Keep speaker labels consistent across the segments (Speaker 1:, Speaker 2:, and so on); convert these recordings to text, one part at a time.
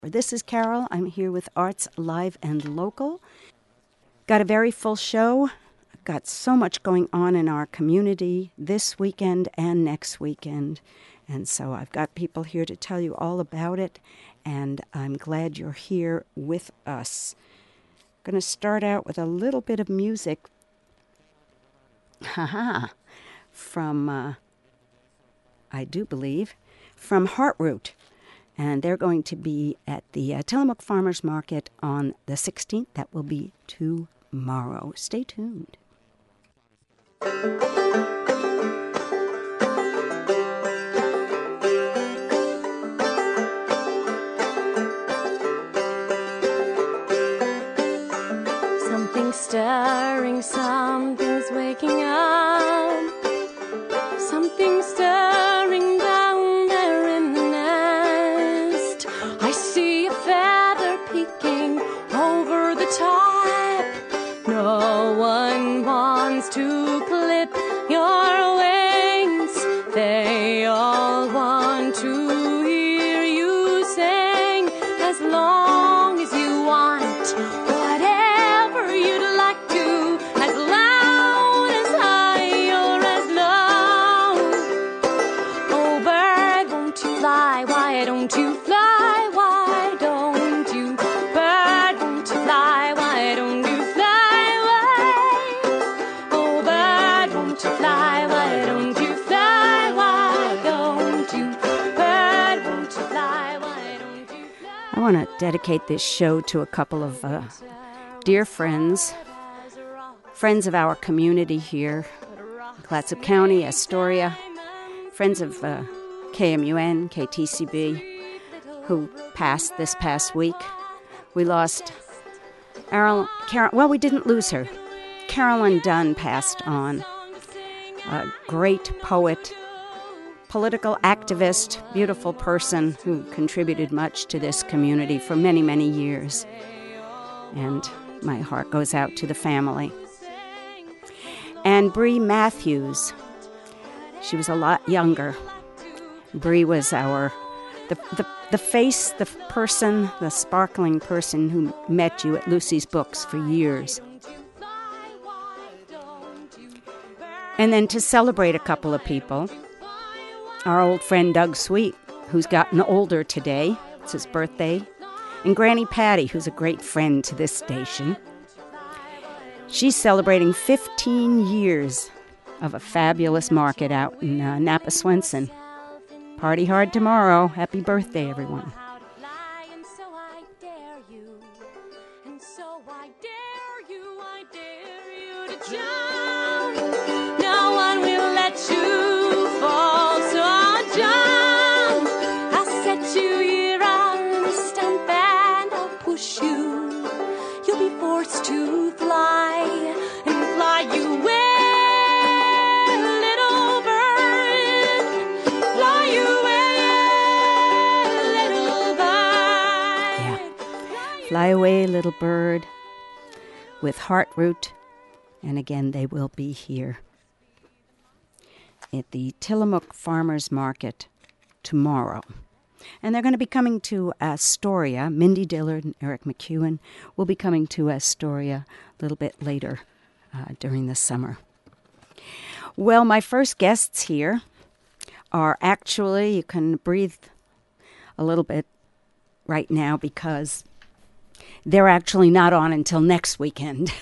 Speaker 1: This is Carol. I'm here with Arts Live and Local. Got a very full show. Got so much going on in our community this weekend and next weekend. And so I've got people here to tell you all about it, and I'm glad you're here with us. Going to start out with a little bit of music. From, I do believe, from Heartroot. And they're going to be at the Tillamook Farmers Market on the 16th. That will be tomorrow. Stay tuned.
Speaker 2: Something's stirring, something's waking up. Something's stirring down there in the nest. I see a feather peeking over the top. No one wants to clip your wings. They all want to hear you sing. As long as you want whatever you'd like to, as loud, as high, or as low. Oh, bird, won't you fly? Why don't you fly? Why don't you? Bird, won't you fly? Why don't you fly away? Oh, bird, won't you fly? Why don't you fly? Why don't you? Bird, won't you fly? Why don't you fly?
Speaker 1: I want to dedicate this show to a couple of dear friends of our community here, Clatsop County, Astoria, friends of KMUN, KTCB, who passed this past week. We lost we didn't lose her. Carolyn Dunn passed on. A great poet, political activist, beautiful person who contributed much to this community for many, many years. And my heart goes out to the family. And Bree Matthews, she was a lot younger. Bree was the face, the person, the sparkling person who met you at Lucy's Books for years. And then to celebrate a couple of people, our old friend Doug Sweet, who's gotten older today. It's his birthday. And Granny Patty, who's a great friend to this station. She's celebrating 15 years of a fabulous market out in Napa Swenson. Party hard tomorrow. Happy birthday, everyone.
Speaker 2: No one will let you fall, so jump. I'll set you here on the stump and I'll push you. You'll be forced to fly and fly you away, little bird. Fly you away, little bird.
Speaker 1: Yeah. Fly away, little bird, with Heartroot. And again, they will be here at the Tillamook Farmers Market tomorrow. And they're going to be coming to Astoria. Mindy Dillard and Eric McEwen will be coming to Astoria a little bit later during the summer. Well, my first guests here are actually, you can breathe a little bit right now because they're actually not on until next weekend.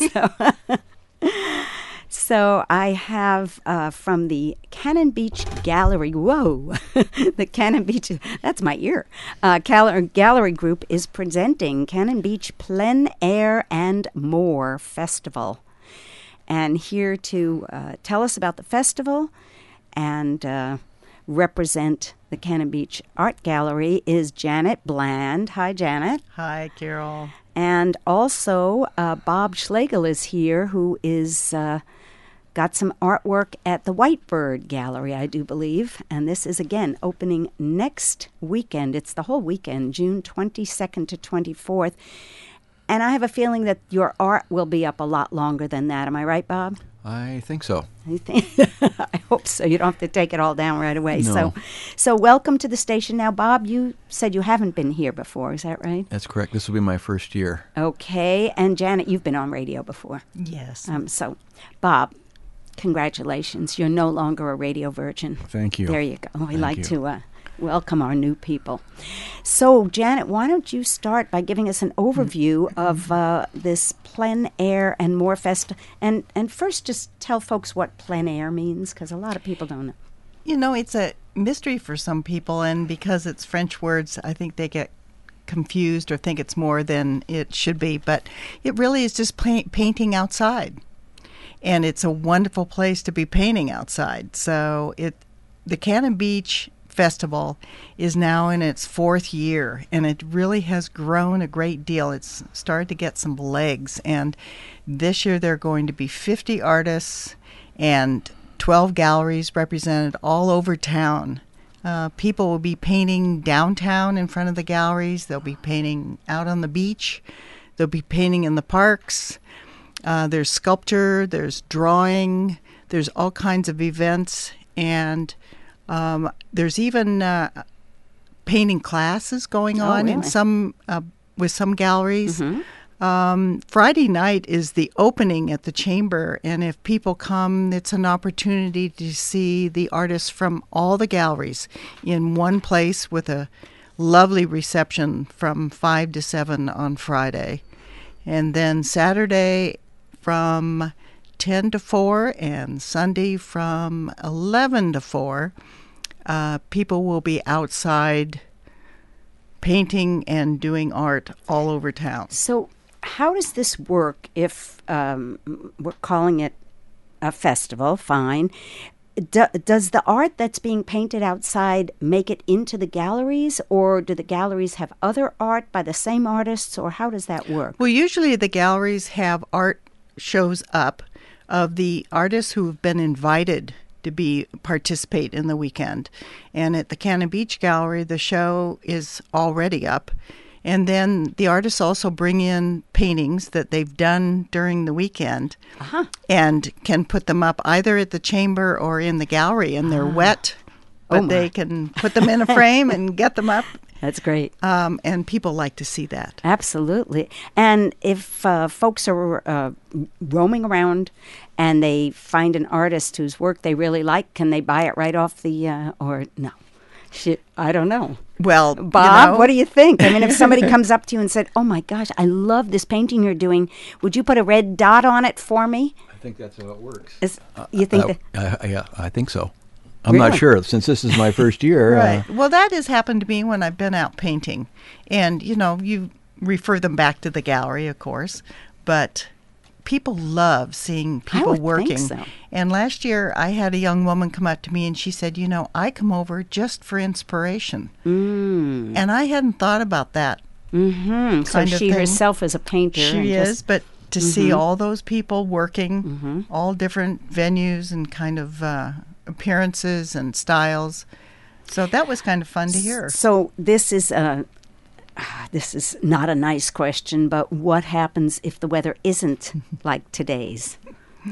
Speaker 1: So I have from the Cannon Beach Gallery, the Cannon Beach, that's my ear. Gallery Group is presenting Cannon Beach Plein Air and More Festival. And here to tell us about the festival and represent the Cannon Beach Art Gallery is Janet Bland. Hi, Janet.
Speaker 3: Hi, Carol.
Speaker 1: And also Bob Schlegel is here, who is got some artwork at the Whitebird Gallery, I do believe. And this is, again, opening next weekend. It's the whole weekend, June 22nd to 24th. And I have a feeling that your art will be up a lot longer than that. Am I right, Bob?
Speaker 3: I think so.
Speaker 1: I hope so. You don't have to take it all down right away.
Speaker 3: No.
Speaker 1: So welcome to the station. Now, Bob, you said you haven't been here before. Is that right?
Speaker 3: That's correct. This will be my first year.
Speaker 1: Okay. And Janet, you've been on radio before.
Speaker 4: Yes.
Speaker 1: So, Bob, congratulations. You're no longer a radio virgin.
Speaker 3: Thank you.
Speaker 1: There you go. We like
Speaker 3: you.
Speaker 1: to welcome our new people. So, Janet, why don't you start by giving us an overview of this plein air and more fest, and first just tell folks what plein air means, because a lot of people don't know.
Speaker 4: You know, it's a mystery for some people, and because it's French words, I think they get confused or think it's more than it should be, but it really is just painting outside. And it's a wonderful place to be painting outside. So the Cannon Beach Festival is now in its 4th year, and it really has grown a great deal. It's started to get some legs, and this year there are going to be 50 artists and 12 galleries represented all over town. People will be painting downtown in front of the galleries. They'll be painting out on the beach. They'll be painting in the parks. There's sculpture, there's drawing, there's all kinds of events, and there's even painting classes going on in some with some galleries. Friday night is the opening at the Chamber, and if people come, it's an opportunity to see the artists from all the galleries in one place with a lovely reception from 5 to 7 on Friday. And then Saturday from 10 to 4 and Sunday from 11 to 4, people will be outside painting and doing art all over town.
Speaker 1: So how does this work if we're calling it a festival? Fine. Does the art that's being painted outside make it into the galleries, or do the galleries have other art by the same artists, or how does that work?
Speaker 4: Well, usually the galleries have art shows up of the artists who have been invited to participate in the weekend. And at the Cannon Beach Gallery, the show is already up. And then the artists also bring in paintings that they've done during the weekend and can put them up either at the Chamber or in the gallery. And they're wet, but they can put them in a frame and get them up.
Speaker 1: That's great.
Speaker 4: And people like to see that.
Speaker 1: Absolutely. And if folks are roaming around and they find an artist whose work they really like, can they buy it right off the, or no? I don't know.
Speaker 4: Well,
Speaker 1: Bob, what do you think? I mean, if somebody comes up to you and said, "Oh my gosh, I love this painting you're doing. Would you put a red dot on it for me?"
Speaker 3: I think that's how it works.
Speaker 1: You think
Speaker 3: yeah, I think so. I'm not sure, since this is my first year.
Speaker 4: Right. Well, that has happened to me when I've been out painting. And, you refer them back to the gallery, of course. But people love seeing people working.
Speaker 1: Think so.
Speaker 4: And last year, I had a young woman come up to me and she said, I come over just for inspiration. And I hadn't thought about that.
Speaker 1: So she herself is a painter.
Speaker 4: She is, but to see all those people working, all different venues and kind of appearances and styles. So that was kind of fun to hear.
Speaker 1: So this is not a nice question, but what happens if the weather isn't like today's?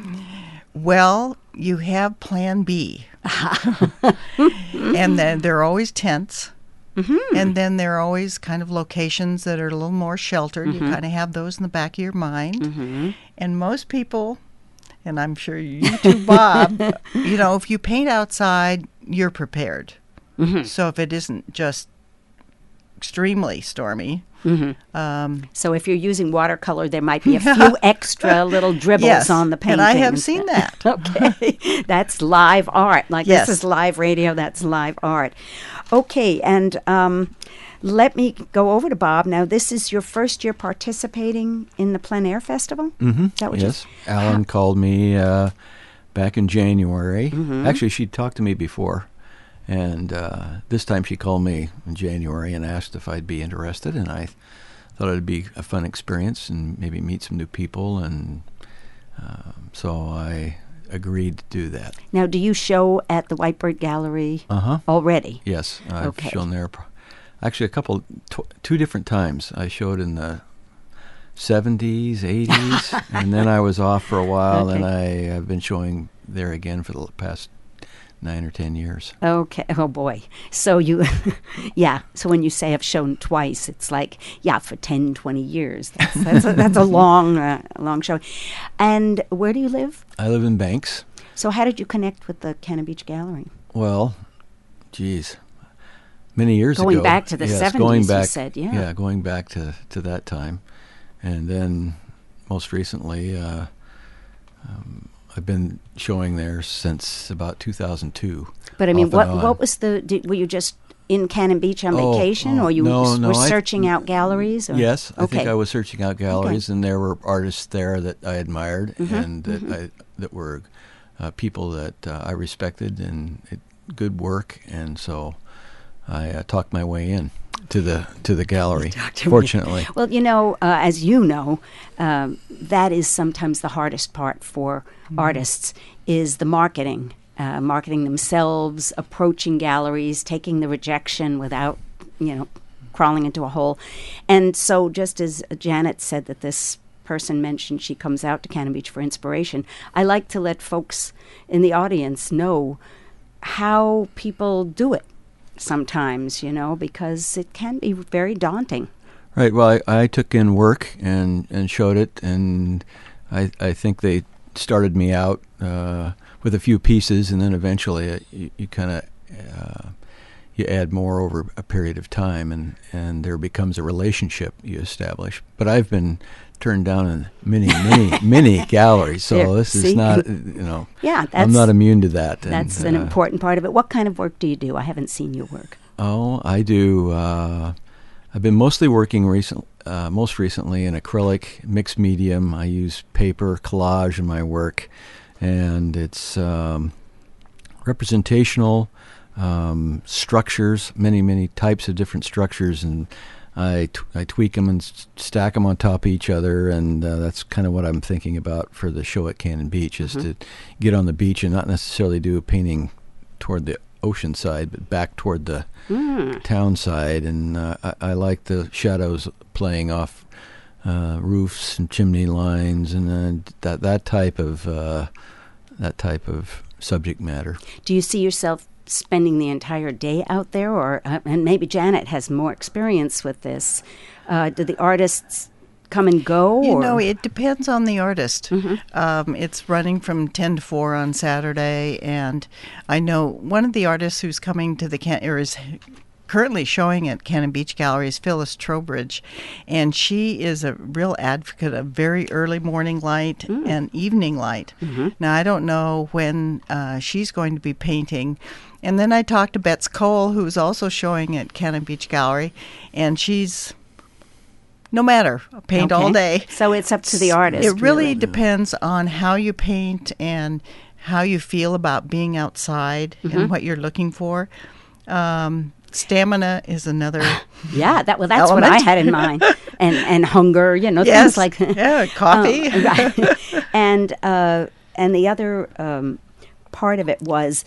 Speaker 4: Well, you have Plan B. And then there are always tents. And then there are always kind of locations that are a little more sheltered. You kind of have those in the back of your mind. And most people, and I'm sure you too, Bob, if you paint outside, you're prepared. So if it isn't just extremely stormy.
Speaker 1: So if you're using watercolor, there might be a few extra little dribbles on the painting.
Speaker 4: And I have seen that.
Speaker 1: Okay. That's live art. This is live radio, that's live art. Okay, and let me go over to Bob. Now, this is your first year participating in the Plein Air Festival? Is that what
Speaker 3: yes. Alan called me back in January. Actually, she'd talked to me before. And this time she called me in January and asked if I'd be interested, and I thought it'd be a fun experience and maybe meet some new people, and so I agreed to do that.
Speaker 1: Now, do you show at the Whitebird Gallery already?
Speaker 3: Yes, I've shown there actually two different times. I showed in the 70s, 80s, and then I was off for a while,
Speaker 1: Okay.
Speaker 3: and I have been showing there again for the past 9 or 10 years.
Speaker 1: Okay. Oh boy. So you, yeah. So when you say I've shown twice, it's like, yeah, for 10, 20 years. That's a long show. And where do you live?
Speaker 3: I live in Banks.
Speaker 1: So how did you connect with the Cannon Beach Gallery?
Speaker 3: Well, geez, many years ago.
Speaker 1: Going back to the
Speaker 3: Yes,
Speaker 1: 70s,
Speaker 3: going
Speaker 1: you
Speaker 3: back,
Speaker 1: said, yeah.
Speaker 3: Yeah, going back to that time. And then most recently, I've been showing there since about 2002.
Speaker 1: But I mean,
Speaker 3: off and on.
Speaker 1: what was were you just in Cannon Beach on vacation, or you
Speaker 3: no,
Speaker 1: were
Speaker 3: I-
Speaker 1: searching out galleries? Or?
Speaker 3: Yes, I think
Speaker 1: Okay.
Speaker 3: I was searching out galleries, and there were artists there that I admired, and that were people that I respected, and good work, and so I talked my way in to the gallery. Fortunately,
Speaker 1: Well, you know, as you know, that is sometimes the hardest part for artists is the marketing. Marketing themselves, approaching galleries, taking the rejection without, crawling into a hole. And so just as Janet said that this person mentioned she comes out to Cannon Beach for inspiration, I like to let folks in the audience know how people do it sometimes, because it can be very daunting.
Speaker 3: right. Well, I took in work and showed it, and I think they started me out with a few pieces, and then eventually you kind of you add more over a period of time, and there becomes a relationship you establish. But I've been turned down in many galleries, so
Speaker 1: There,
Speaker 3: this
Speaker 1: see?
Speaker 3: is not
Speaker 1: Yeah,
Speaker 3: I'm not immune to that.
Speaker 1: That's
Speaker 3: and,
Speaker 1: an important part of it. What kind of work do you do? I haven't seen your work.
Speaker 3: Oh, I do. I've been mostly working most recently in acrylic, mixed medium. I use paper, collage in my work, and it's representational structures, many types of different structures, and I tweak them and stack them on top of each other, and that's kind of what I'm thinking about for the show at Cannon Beach, is to get on the beach and not necessarily do a painting toward the ocean side, but back toward the town side, and I like the shadows playing off roofs and chimney lines, and that type of subject matter.
Speaker 1: Do you see yourself spending the entire day out there, or and maybe Janet has more experience with this? Do the artists come and go?
Speaker 4: It depends on the artist. It's running from 10 to 4 on Saturday, and I know one of the artists who's coming to is currently showing at Cannon Beach Gallery is Phyllis Trowbridge, and she is a real advocate of very early morning light and evening light. Now, I don't know when she's going to be painting. And then I talked to Betts Cole, who's also showing at Cannon Beach Gallery, and she's no matter, paint all day.
Speaker 1: So it's up to the artist.
Speaker 4: It really depends on how you paint and how you feel about being outside and what you're looking for. Stamina is another.
Speaker 1: Yeah, that's what
Speaker 4: element.
Speaker 1: I had in mind, and hunger,
Speaker 4: Yes.
Speaker 1: things like
Speaker 4: coffee.
Speaker 1: Right. And the other part of it was,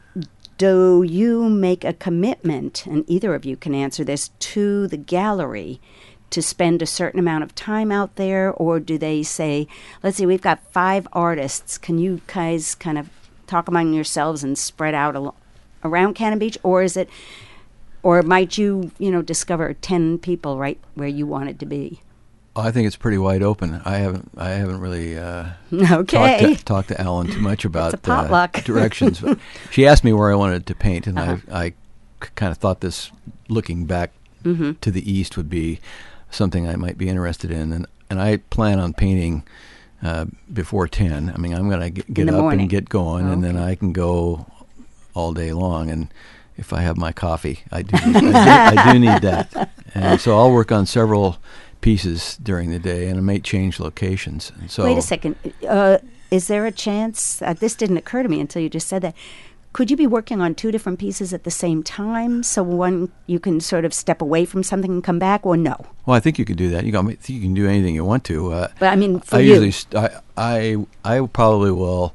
Speaker 1: do you make a commitment, and either of you can answer this, to the gallery to spend a certain amount of time out there, or do they say, let's see, we've got 5 artists, can you guys kind of talk among yourselves and spread out around Cannon Beach, or is it, or might you, discover 10 people right where you wanted to be?
Speaker 3: I think it's pretty wide open. I haven't really
Speaker 1: Okay.
Speaker 3: talked to Alan too much about
Speaker 1: It's a potluck.
Speaker 3: directions. But she asked me where I wanted to paint, and I kind of thought this, looking back to the east, would be something I might be interested in, and I plan on painting before 10. I mean, I'm going to get up
Speaker 1: morning.
Speaker 3: and get going, and then I can go all day long. And if I have my coffee, I do need that. And so I'll work on several pieces during the day, and I may change locations. And so,
Speaker 1: wait a second. Is there a chance, this didn't occur to me until you just said that, could you be working on 2 different pieces at the same time, so one you can sort of step away from something and come back, or no?
Speaker 3: well, I think you can do that. You can do anything you want to.
Speaker 1: But I mean, for
Speaker 3: I
Speaker 1: you.
Speaker 3: usually I probably will.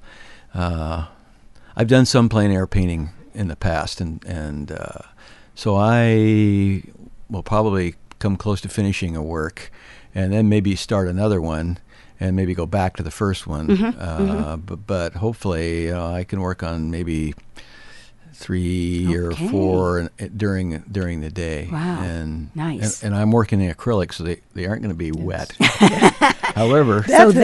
Speaker 3: I've done some plein air painting in the past, and so I will probably come close to finishing a work, and then maybe start another one, and maybe go back to the first one. But hopefully I can work on maybe 3 or 4 during the day.
Speaker 1: Wow.
Speaker 3: And
Speaker 1: Nice.
Speaker 3: And I'm working in acrylic, so they aren't going to be wet. However,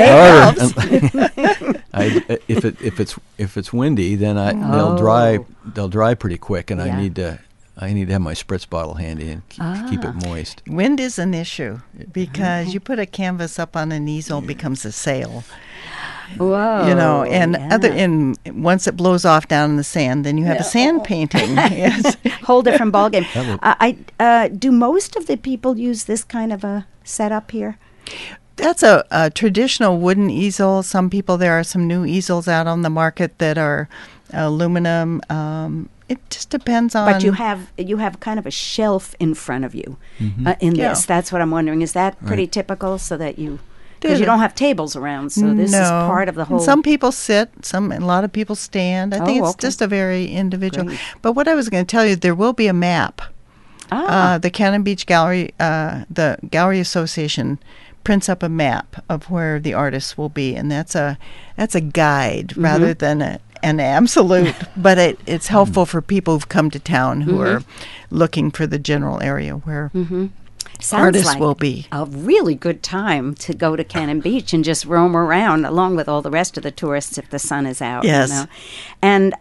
Speaker 3: if it's windy, then they'll dry pretty quick, and I need to have my spritz bottle handy and keep it moist.
Speaker 4: Wind is an issue because you put a canvas up on an easel, it becomes a sail.
Speaker 1: Whoa.
Speaker 4: And once it blows off down in the sand, then you have a sand painting. Yes.
Speaker 1: Whole different ballgame. Do most of the people use this kind of a setup here?
Speaker 4: That's a traditional wooden easel. There are some new easels out on the market that are aluminum. It just depends on.
Speaker 1: But you have kind of a shelf in front of you in this. That's what I'm wondering. Is that pretty typical, so that because you don't have tables around, so this is part of the whole.
Speaker 4: And some people sit, a lot of people stand. I think it's just a very individual.
Speaker 1: Great.
Speaker 4: But what I was going to tell you, there will be a map. The Cannon Beach Gallery, the Gallery Association prints up a map of where the artists will be, and that's a guide rather than an absolute. But it's helpful for people who've come to town who are looking for the general area where artists
Speaker 1: like
Speaker 4: will be.
Speaker 1: A really good time to go to Cannon Beach and just roam around along with all the rest of the tourists if the sun is out.
Speaker 4: Yes.
Speaker 1: And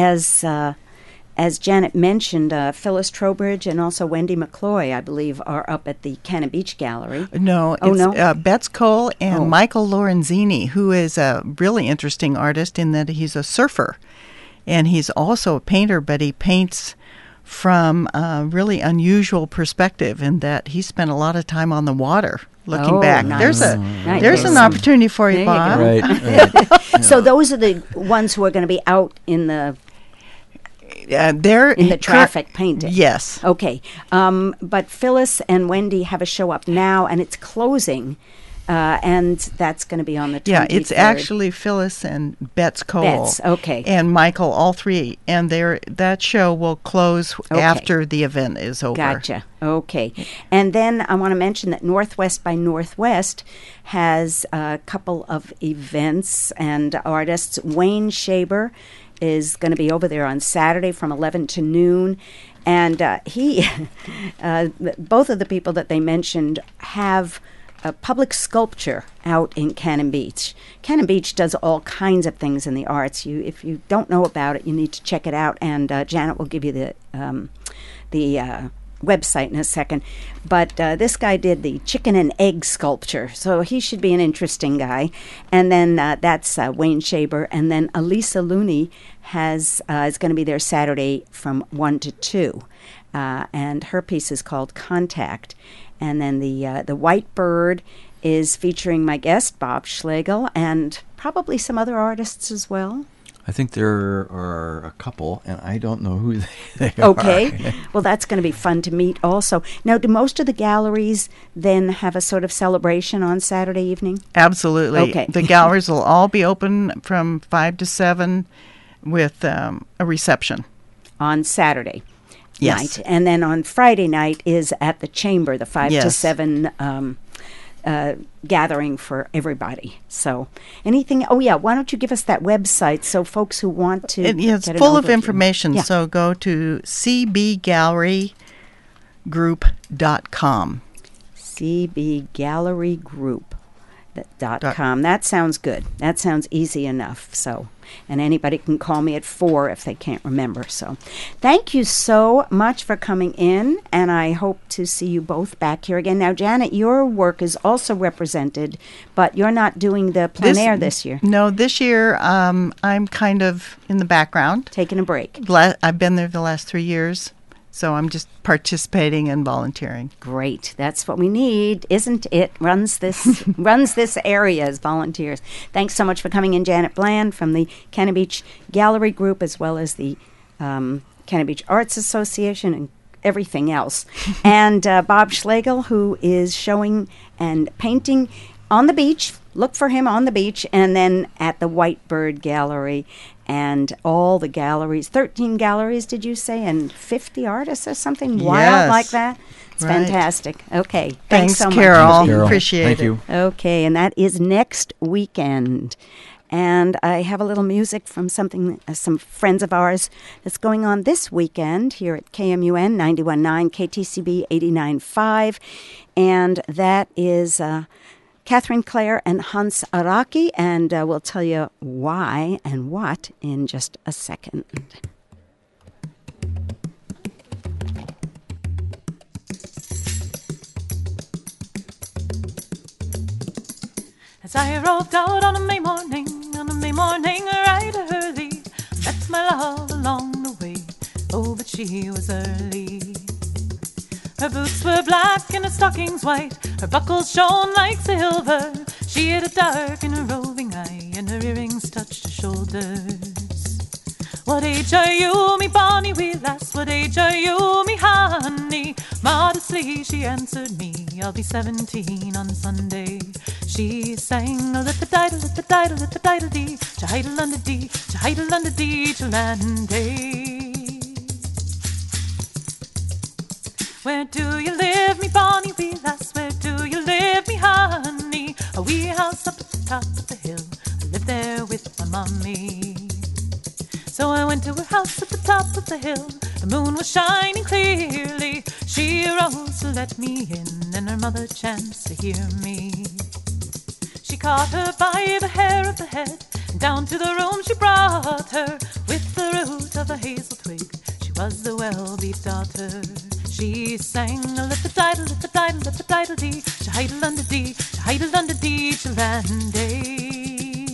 Speaker 1: as Janet mentioned, Phyllis Trowbridge and also Wendy McCloy, I believe, are up at the Cannon Beach Gallery.
Speaker 4: No, it's Betts Cole and Michael Lorenzini, who is a really interesting artist in that he's a surfer. And he's also a painter, but he paints from a really unusual perspective in that he spent a lot of time on the water looking back.
Speaker 1: Nice.
Speaker 4: There's an opportunity for you, Bob.
Speaker 3: Right.
Speaker 1: So those are the ones who are going to be out in the
Speaker 4: they're
Speaker 1: in the traffic painting.
Speaker 4: Yes.
Speaker 1: Okay. But Phyllis and Wendy have a show up now, and it's closing, and that's going to be on the 23rd.
Speaker 4: Yeah, it's actually Phyllis and Betts Cole.
Speaker 1: Okay.
Speaker 4: And Michael, all three. And that show will close after the event is over.
Speaker 1: Gotcha. Okay. And then I want to mention that Northwest by Northwest has a couple of events and artists. Wayne Shaber is going to be over there on Saturday from 11 to noon. And both of the people that they mentioned have a public sculpture out in Cannon Beach. Cannon Beach does all kinds of things in the arts. If you don't know about it, you need to check it out. And Janet will give you the website in a second. But this guy did the chicken and egg sculpture, so he should be an interesting guy. And then that's Wayne Shaber. And then Elisa Looney is going to be there Saturday from 1 to 2. And her piece is called Contact. And then the White Bird is featuring my guest, Bob Schlegel, and probably some other artists as well.
Speaker 3: I think there are a couple, and I don't know who they are.
Speaker 1: Okay. Well, that's going to be fun to meet also. Now, do most of the galleries then have a sort of celebration on Saturday evening?
Speaker 4: Absolutely.
Speaker 1: Okay.
Speaker 4: The galleries will all be open from 5 to 7 with a reception.
Speaker 1: On Saturday.
Speaker 4: Yes.
Speaker 1: Night. And then on Friday night is at the Chamber, the 5 to 7 gathering for everybody. So anything, why don't you give us that website so folks who want to
Speaker 4: it's
Speaker 1: get
Speaker 4: full of
Speaker 1: overview.
Speaker 4: information.
Speaker 1: Yeah.
Speaker 4: So go to cbgallerygroup.com.
Speaker 1: cbgallerygroup.com. That sounds good. That sounds easy enough. So, and anybody can call me at 4 if they can't remember. So, thank you so much for coming in, and I hope to see you both back here again. Now, Janet, your work is also represented, but you're not doing the plein air this year.
Speaker 4: No, this year I'm kind of in the background.
Speaker 1: Taking a break.
Speaker 4: I've been there the last 3 years. So I'm just participating and volunteering.
Speaker 1: Great. That's what we need, isn't it? Runs this area as volunteers. Thanks so much for coming in, Janet Bland from the Cannon Beach Gallery Group, as well as the Cannon Beach Arts Association and everything else. And Bob Schlegel, who is showing and painting on the beach. Look for him on the beach and then at the White Bird Gallery. and all the galleries, 13 galleries, did you say, and 50 artists or something wild
Speaker 4: Yes.
Speaker 1: like that? It's
Speaker 4: Right.
Speaker 1: fantastic. Okay.
Speaker 4: Thanks,
Speaker 1: so
Speaker 4: Carol.
Speaker 1: much.
Speaker 3: Thanks, Carol.
Speaker 4: Appreciate
Speaker 3: Thank
Speaker 4: it.
Speaker 3: you.
Speaker 1: Okay, and that is next weekend. And I have a little music from some friends of ours that's going on this weekend here at KMUN 91.9, KTCB 89.5. And that is Catherine Clare and Hans Araki, and we'll tell you why and what in just a second.
Speaker 5: As I rode out on a May morning, right early, met my love along the way, oh, but she was early. Her boots were black and her stockings white, her buckles shone like silver, she had a dark and a roving eye, and her earrings touched her shoulders. What age are you, me bonny wee lass? What age are you, me honey? Modestly she answered me, I'll be 17 on Sunday. She sang a little-diddle, little-diddle, little-diddle-dee, cha-hiddle-under-dee, cha-hiddle-under-dee, cha-land-day. Where do you live, me bonny wee lass? Where do you live, me honey? A wee house up at the top of the hill, I live there with my mommy. So I went to her house at the top of the hill. The moon was shining clearly. She arose to let me in, and her mother chanced to hear me. She caught her by the hair of the head, and down to the room she brought her. With the root of a hazel twig, she was the well-beat daughter. She sang a little-diddle, little-diddle, little-diddle-dee, cha-hiddle-under-dee, cha-hiddle-under-dee, cha-land-day.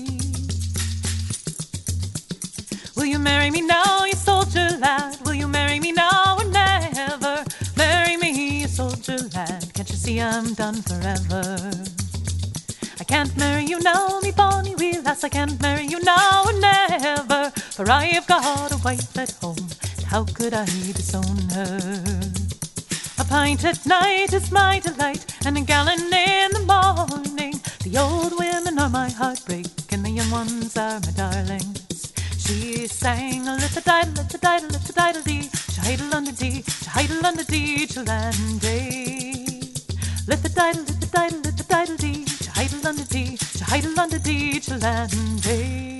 Speaker 5: Will you marry me now, you soldier lad? Will you marry me now or never? Marry me, you soldier lad. Can't you see I'm done forever? I can't marry you now, me bonny wee lass. I can't marry you now or never, for I have got a wife at home, and how could I disown her? A pint at night is my delight, and a gallon in the morning. The old women are my heartbreak, and the young ones are my darlings. She sang a little-diddle, little-diddle, little-diddle-dee, cha-hiddle-under-dee, cha-hiddle-under-dee, cha-land-day. Little-diddle, little-diddle, little-diddle-dee, cha-hiddle-under-dee, cha-hiddle-under-dee, cha-land-day.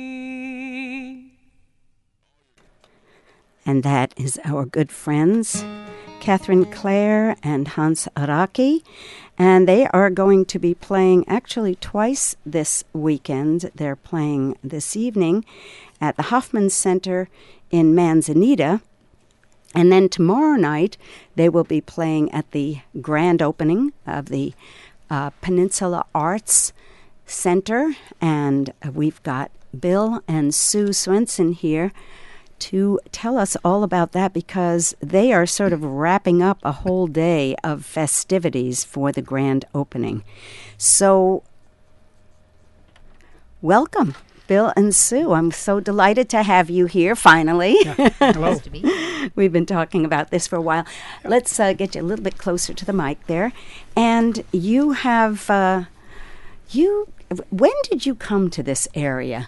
Speaker 1: And that is our good friends, Catherine Clare and Hans Araki. And they are going to be playing actually twice this weekend. They're playing this evening at the Hoffman Center in Manzanita. And then tomorrow night, they will be playing at the grand opening of the Peninsula Arts Center. And we've got Bill and Sue Swenson here to tell us all about that, because they are sort of wrapping up a whole day of festivities for the grand opening. So, welcome, Bill and Sue. I'm so delighted to have you here finally.
Speaker 6: Yeah. Hello.
Speaker 1: We've been talking about this for a while. Let's get you a little bit closer to the mic there. And you have, when did you come to this area?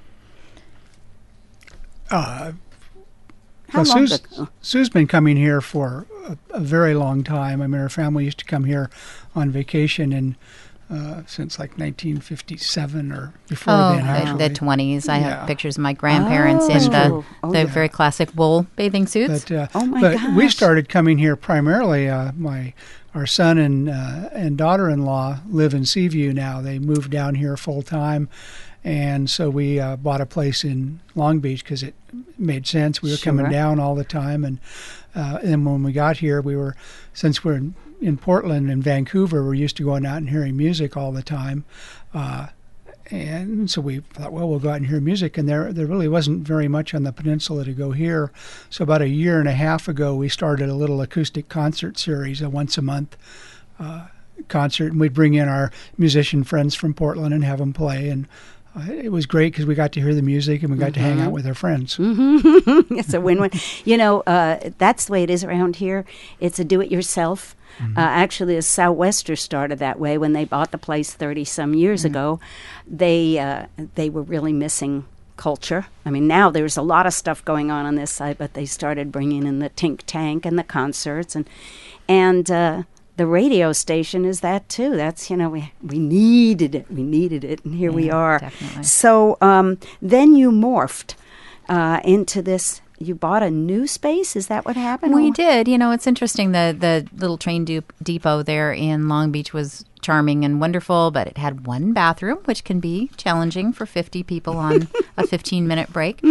Speaker 1: How long ago?
Speaker 6: Sue's been coming here for a very long time. I mean, her family used to come here on vacation since like 1957 or before then.
Speaker 7: The 20s. I have pictures of my grandparents in the very classic wool bathing suits.
Speaker 6: But,
Speaker 1: gosh.
Speaker 6: We started coming here primarily. Our son and daughter-in-law live in Seaview now. They moved down here full time. And so we bought a place in Long Beach because it made sense. We were coming down all the time. And when we got here, since we're in Portland and Vancouver, we're used to going out and hearing music all the time. And so we thought, well, we'll go out and hear music. And there really wasn't very much on the peninsula to go hear. So about a year and a half ago, we started a little acoustic concert series, a once-a-month concert. And we'd bring in our musician friends from Portland and have them play. And it was great because we got to hear the music and we got to hang out with our friends.
Speaker 1: Mm-hmm. It's a win-win. That's the way it is around here. It's a do-it-yourself. Actually, a Southwester started that way when they bought the place 30-some years ago. They were really missing culture. I mean, now there's a lot of stuff going on this side, but they started bringing in the Tink Tank and the concerts, and the radio station is that too. That's, we needed it. We needed it, and here we are.
Speaker 7: Definitely.
Speaker 1: So then you morphed into this. You bought a new space? Is that what happened?
Speaker 7: We did. It's interesting. The little train depot there in Long Beach was charming and wonderful, but it had one bathroom, which can be challenging for 50 people on a 15-minute break.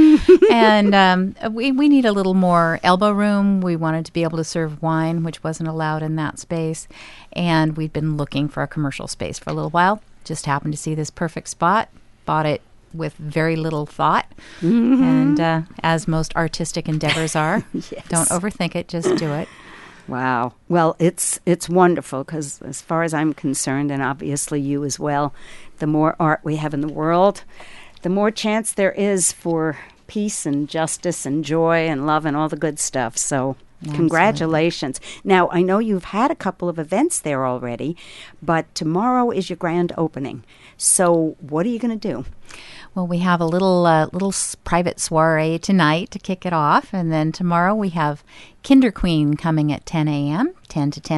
Speaker 7: And we need a little more elbow room. We wanted to be able to serve wine, which wasn't allowed in that space. And we've been looking for a commercial space for a little while. Just happened to see this perfect spot. Bought it with very little thought. And as most artistic endeavors are,
Speaker 1: yes.
Speaker 7: Don't overthink it, just do it.
Speaker 1: Wow. Well, it's wonderful because as far as I'm concerned, and obviously you as well, the more art we have in the world, the more chance there is for peace and justice and joy and love and all the good stuff. So congratulations. Now, I know you've had a couple of events there already, but tomorrow is your grand opening. So what are you going to do?
Speaker 7: Well, we have a little private soiree tonight to kick it off, and then tomorrow we have Kinder Queen coming at 10 a.m., 10 to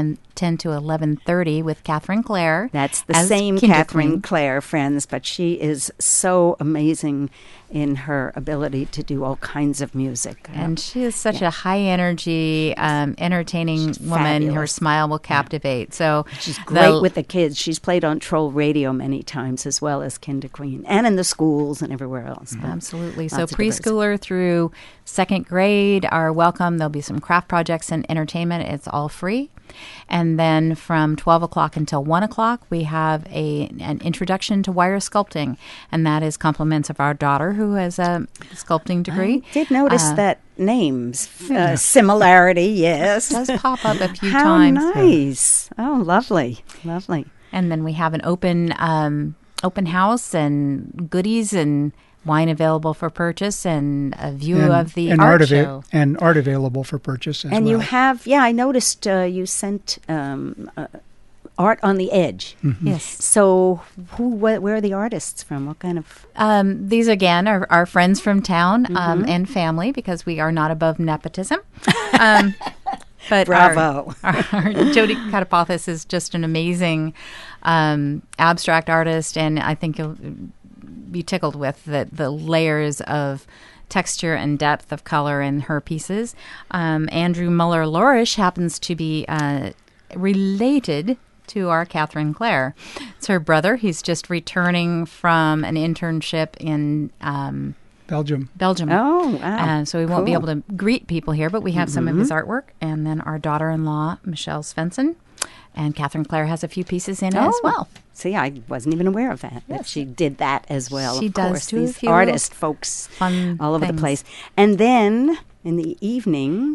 Speaker 7: 11:30 with Catherine Clare.
Speaker 1: That's the same Catherine Clare, friends, but she is so amazing in her ability to do all kinds of music.
Speaker 7: And she is such a high-energy, entertaining woman.
Speaker 1: Fabulous.
Speaker 7: Her smile will captivate. So
Speaker 1: she's great with the kids. She's played on Troll Radio many times, as well as Kinder Queen, and in the schools and everywhere else.
Speaker 7: Absolutely. So
Speaker 1: Lots of
Speaker 7: preschooler through second grade are welcome. There'll be some craft projects and entertainment. It's all free. And then from 12 o'clock until 1 o'clock, we have an introduction to wire sculpting. And that is compliments of our daughter, who has a sculpting degree.
Speaker 1: I did notice that name's similarity, yes.
Speaker 7: It does pop up a few
Speaker 1: How
Speaker 7: times.
Speaker 1: How nice. Oh, lovely, lovely.
Speaker 7: And then we have an open house and goodies and wine available for purchase and a view of the art show.
Speaker 6: And art available for purchase as well.
Speaker 1: And you have, I noticed you sent art on the edge.
Speaker 6: Mm-hmm.
Speaker 7: Yes.
Speaker 1: So where are the artists from? What kind of?
Speaker 7: These, again, are our friends from town and family, because we are not above nepotism. But
Speaker 1: Bravo.
Speaker 7: Our Jody Katapothis is just an amazing abstract artist, and I think you'll be tickled with the layers of texture and depth of color in her pieces. Andrew Muller-Lorish happens to be related to our Catherine Clare. It's her brother. He's just returning from an internship in
Speaker 6: Belgium.
Speaker 7: Oh,
Speaker 1: wow.
Speaker 7: So we won't be able to greet people here, but we have some of his artwork. And then our daughter-in-law, Michelle Svensson. And Catherine Clare has a few pieces in it as well.
Speaker 1: See, I wasn't even aware of that, that she did that as well.
Speaker 7: She
Speaker 1: of
Speaker 7: does
Speaker 1: course,
Speaker 7: too.
Speaker 1: these artist folks all over the place. And then in the evening,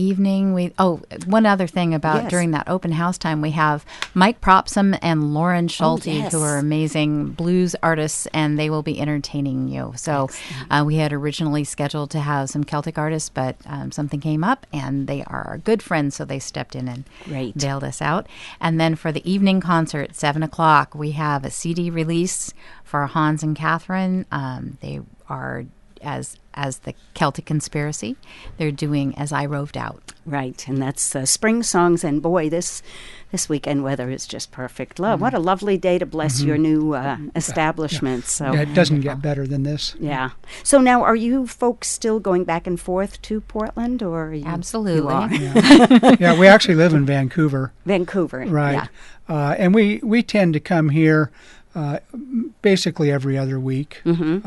Speaker 7: one other thing about during that open house time, we have Mike Propsom and Lauren Schulte, who are amazing blues artists, and they will be entertaining you. So we had originally scheduled to have some Celtic artists, but something came up, and they are our good friends, so they stepped in and bailed us out. And then for the evening concert, 7 o'clock, we have a CD release for Hans and Catherine. They are as the Celtic Conspiracy. They're doing As I Roved Out.
Speaker 1: Right, and that's spring songs. And boy, this weekend weather is just perfect. What a lovely day to bless your new establishment. So
Speaker 6: it doesn't get better than this.
Speaker 1: Yeah. So now, are you folks still going back and forth to Portland, or are you?
Speaker 7: Absolutely.
Speaker 1: You are?
Speaker 6: We actually live in Vancouver.
Speaker 1: Vancouver,
Speaker 6: right? Yeah. And we tend to come here basically every other week,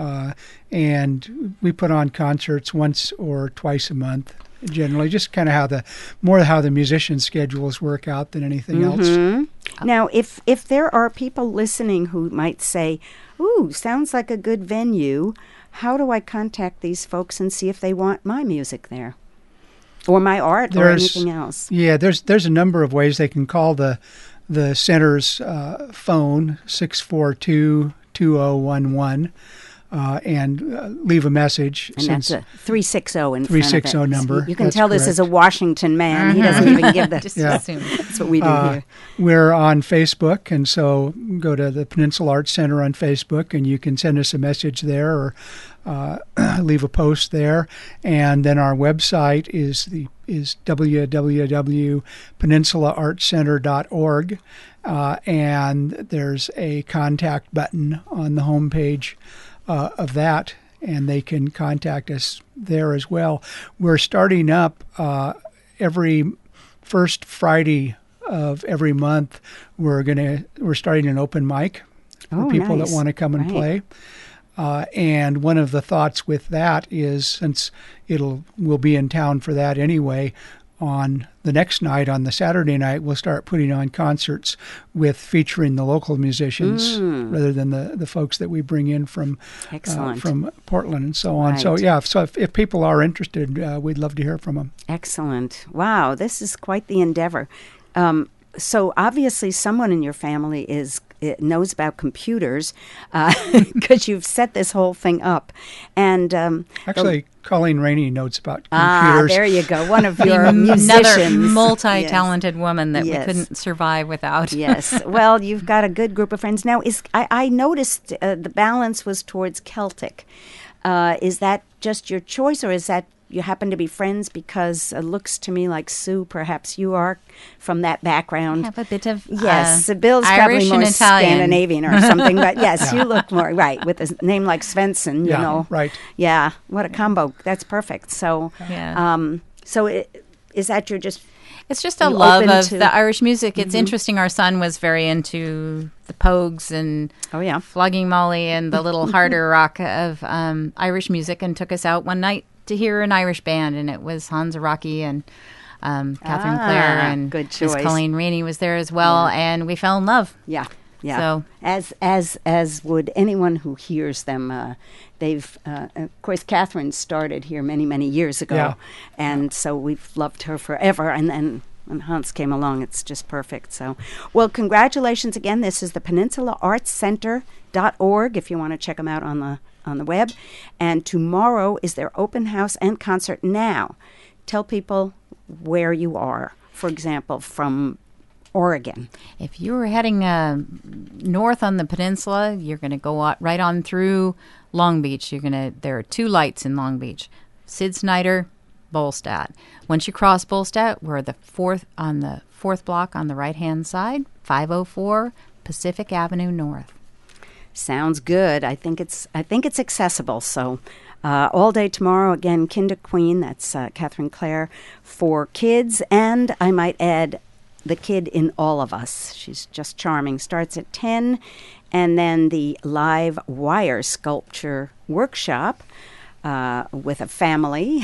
Speaker 6: and we put on concerts once or twice a month, generally, just kind of how the musician schedules work out than anything else.
Speaker 1: Now, if there are people listening who might say, "Ooh, sounds like a good venue," how do I contact these folks and see if they want my music there, or my art, or anything else?
Speaker 6: Yeah, there's a number of ways. They can call the center's phone, 642-2011. and leave a message.
Speaker 1: And that's a 360 in
Speaker 6: 360
Speaker 1: front of it.
Speaker 6: number.
Speaker 1: You can
Speaker 6: That's
Speaker 1: tell this is a
Speaker 6: correct.
Speaker 1: Washington man. He doesn't even give the...
Speaker 7: Just
Speaker 6: Yeah.
Speaker 7: assume.
Speaker 1: That's what we do here.
Speaker 6: We're on Facebook, and so go to the Peninsula Arts Center on Facebook, and you can send us a message there or leave a post there. And then our website is www.peninsulaartscenter.org, and there's a contact button on the homepage of that, and they can contact us there as well. We're starting up every first Friday of every month. We're starting an open mic for people
Speaker 1: nice.
Speaker 6: that want to come and
Speaker 1: Right.
Speaker 6: play. And one of the thoughts with that is, since we'll be in town for that anyway, on the next night, on the Saturday night, we'll start putting on concerts featuring the local musicians rather than the folks that we bring in from Portland and so on.
Speaker 1: Right.
Speaker 6: So yeah, if people are interested, we'd love to hear from them.
Speaker 1: Excellent. Wow, this is quite the endeavor. So obviously someone in your family knows about computers because you've set this whole thing up. And
Speaker 6: actually, Colleen Rainey knows about computers.
Speaker 1: There you go. One of your
Speaker 7: Another
Speaker 1: musicians.
Speaker 7: multi-talented woman that
Speaker 1: Yes.
Speaker 7: we couldn't survive without.
Speaker 1: Yes. Well, you've got a good group of friends. Now, I noticed the balance was towards Celtic. Is that just your choice, or is that you happen to be friends because it looks to me like, Sue, perhaps you are from that background?
Speaker 7: I have a bit of
Speaker 1: Yes, Bill's
Speaker 7: Irish
Speaker 1: probably more
Speaker 7: and Italian.
Speaker 1: Scandinavian or something, but yes, you look more, right, with a name like Svensson, you
Speaker 6: Yeah,
Speaker 1: know.
Speaker 6: right.
Speaker 1: Yeah, what a combo. That's perfect. So,
Speaker 7: Yeah.
Speaker 1: Is that your just...
Speaker 7: It's just a
Speaker 1: You
Speaker 7: love
Speaker 1: open
Speaker 7: of
Speaker 1: to-
Speaker 7: the Irish music. It's interesting. Our son was very into the Pogues and
Speaker 1: Oh, yeah.
Speaker 7: Flogging Molly and the little harder rock of Irish music, and took us out one night to hear an Irish band, and it was Hans Araki and Catherine Clare, and
Speaker 1: good
Speaker 7: Miss
Speaker 1: choice.
Speaker 7: Colleen Rainey was there as well, and we fell in love.
Speaker 1: Yeah, yeah.
Speaker 7: So-
Speaker 1: as would anyone who hears them. They've, of course, Catherine started here many, many years ago,
Speaker 6: Yeah.
Speaker 1: and so we've loved her forever. And then when Hans came along, it's just perfect. So, well, congratulations again. This is the PeninsulaArtsCenter.org if you want to check them out on the web. And tomorrow is their open house and concert. Now, tell people where you are. For example, from Oregon.
Speaker 7: If you were heading north on the peninsula, you're going to go right on through Long Beach. There are two lights in Long Beach: Sid Snyder, Bolstad. Once you cross Bolstad, we're the fourth block on the right-hand side, 504 Pacific Avenue North.
Speaker 1: Sounds good. I think it's accessible. So all day tomorrow, again, Kinder Queen, that's Catherine Clare, for kids. And I might add, the kid in all of us. She's just charming. Starts at 10. And then the live wire sculpture workshop with a family.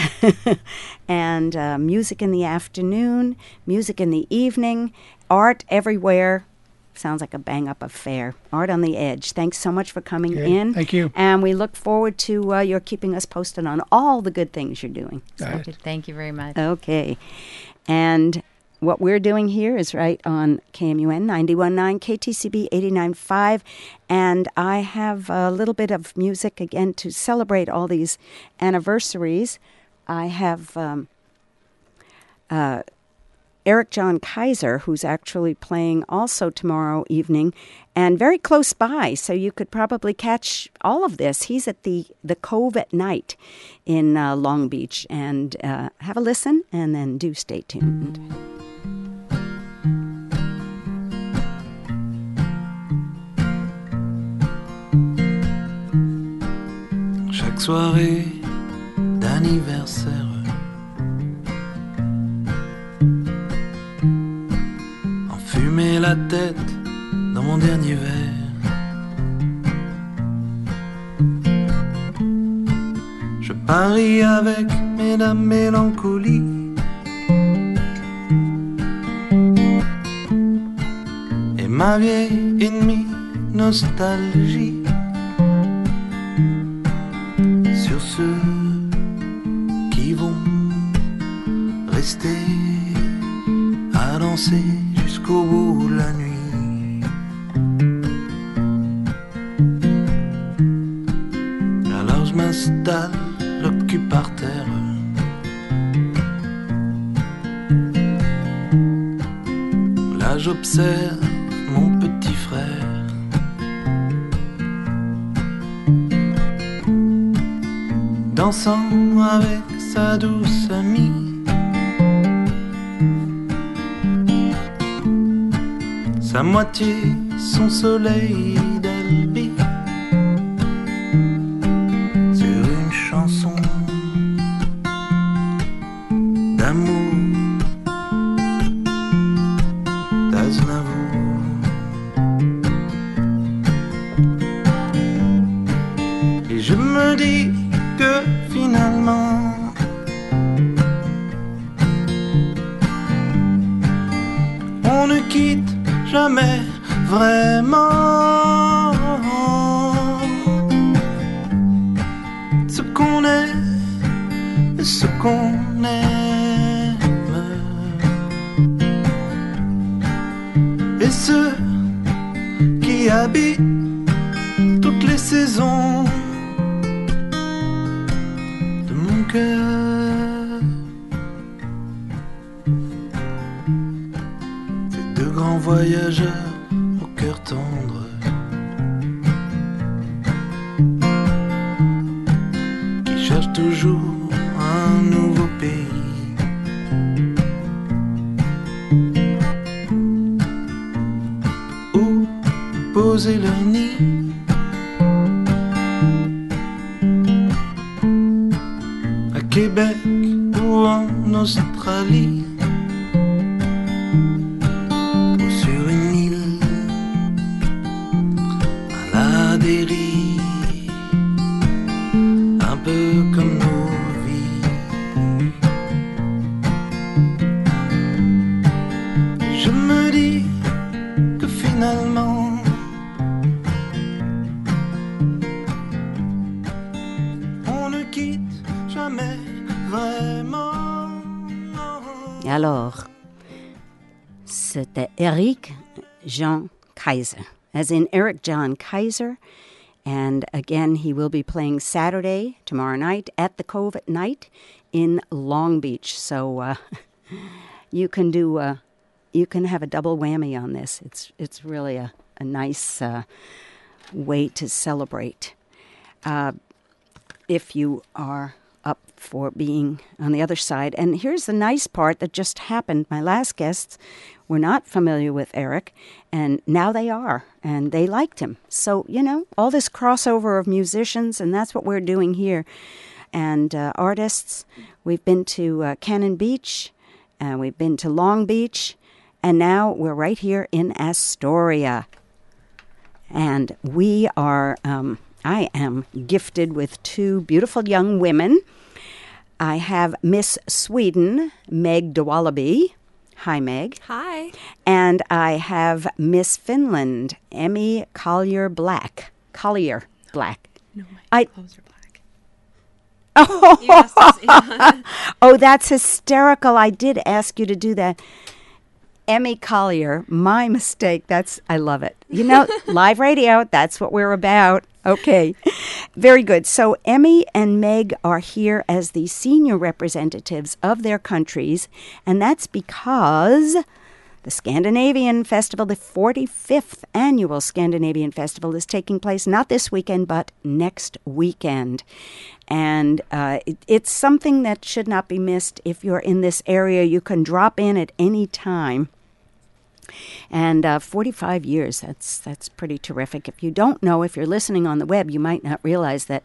Speaker 1: And music in the afternoon, music in the evening, art everywhere. Sounds like a bang-up affair. Art on the Edge. Thanks so much for coming in.
Speaker 6: Thank you.
Speaker 1: And we look forward to your keeping us posted on all the good things you're doing.
Speaker 7: Thank you very much.
Speaker 1: Okay. And what we're doing here is right on KMUN 91.9, KTCB 89.5. And I have a little bit of music, again, to celebrate all these anniversaries. I have... Eric John Kaiser, who's actually playing also tomorrow evening, and very close by, so you could probably catch all of this. He's at the Cove at Night in Long Beach, and have a listen, and then do stay tuned.
Speaker 8: Chaque soirée d'anniversaire, fumer la tête dans mon dernier verre. Je parie avec mesdames mélancolies et ma vieille ennemie nostalgie sur ceux qui vont rester à danser jusqu'au bout de la nuit. postal le cul par terre. Là j'observe mon petit frère. Dansant avec sa douce amie. Sa moitié, son soleil d'Albi. Sur une chanson d'amour d'Aznavour. Et je me dis que finalement on ne quitte jamais vraiment ce qu'on est et ce qu'on aime, et ceux qui habitent toutes les saisons de mon cœur. Ces deux grands voyageurs au cœur tendre qui cherchent toujours un nouveau pays. Où poser leur nid. À Québec ou en Australie, ou sur une île à la dérive, un peu comme nos vies. Je me dis que finalement on ne quitte jamais vraiment.
Speaker 1: Alors, c'était Eric Jean Kaiser, as in Eric John Kaiser. And again, he will be playing Saturday, tomorrow night, at the Cove at night in Long Beach. So you can have a double whammy on this. It's really a nice way to celebrate. If you are up for being on the other side. And here's the nice part that just happened. My last guests were not familiar with Eric, and now they are, and they liked him. So, all this crossover of musicians, and that's what we're doing here. And artists, we've been to Cannon Beach, and we've been to Long Beach, and now we're right here in Astoria. And we are... I am gifted with two beautiful young women. I have Miss Sweden, Meg DeWallaby. Hi, Meg.
Speaker 9: Hi.
Speaker 1: And I have Miss Finland, Emmy Collier Black. Collier Black.
Speaker 9: No, my clothes are black.
Speaker 1: Oh.
Speaker 9: You asked us, yeah.
Speaker 1: Oh, that's hysterical. I did ask you to do that. Emmy Collier, my mistake. I love it. Live radio, that's what we're about. Okay, very good. So Emmy and Meg are here as the senior representatives of their countries, and that's because the Scandinavian Festival, the 45th annual Scandinavian Festival, is taking place not this weekend, but next weekend. And it's something that should not be missed. If you're in this area, you can drop in at any time. And 45 years, that's pretty terrific. If you don't know, if you're listening on the web, you might not realize that